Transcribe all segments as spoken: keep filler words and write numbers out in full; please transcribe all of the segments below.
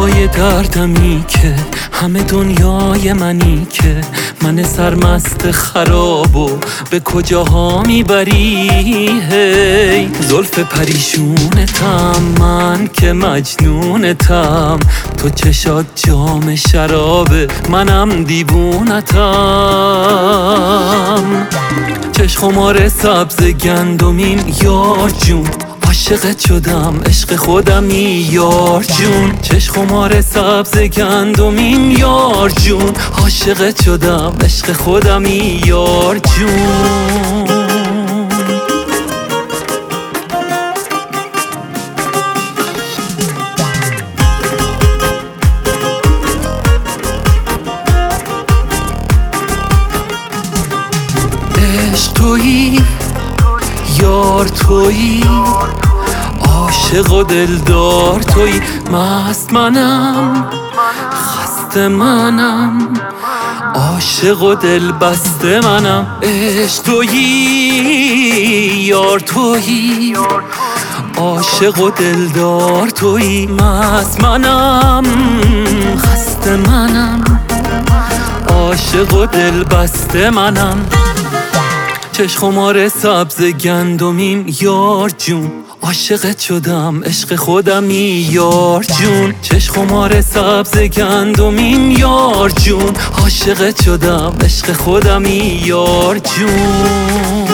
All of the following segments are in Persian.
دریای دردمی که همه دنیای منی که من سرمست خرابو به کجاها میبری. هی زلف پریشونتم من که مجنونتم، تو چشات جام شرابه منم دیوونتم. چش خمار سبز گندمین یار جون، عاشقت شدم عشق خودمی یار جون. چش خمار سبز گندمین یار جون، عاشقت شدم عشق خودمی یار جون. عشق تویی یار تویی، عاشق و دلدار تویی، مست منم خسته منم، عاشق و دل بسته منم. عشق تویی یار تویی، عاشق و دلدار تویی، مست منم خسته منم، عاشق و دل بسته منم. چش خمار سبز گندمین یار جون، عاشقت شدم عشق خودمی یار جون. چش خمار سبز گندمین یار جون، عاشقت شدم عشق خودمی یار جون.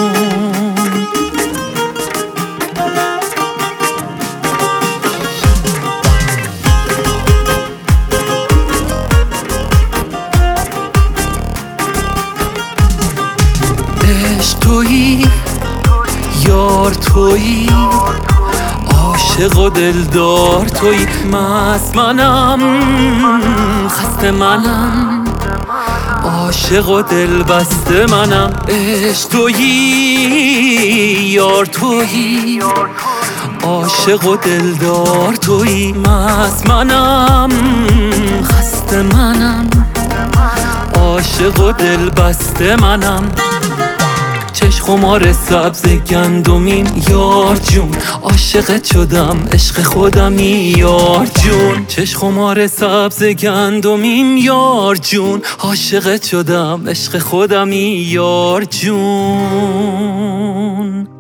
عشق تویی یار تویی، عاشق و دلدار تویی، مست منم خسته منم، عاشق و دل بسته منم. عشق تویی یار تویی، عاشق و دلدار تویی، مست منم خسته منم، عاشق و دل بسته منم. چش خمار سبز گندمین یار جون، عاشقت شدم عشق خودمی یار جون. چش خمار سبز گندمین یار جون، عاشقت شدم عشق خودمی یار جون.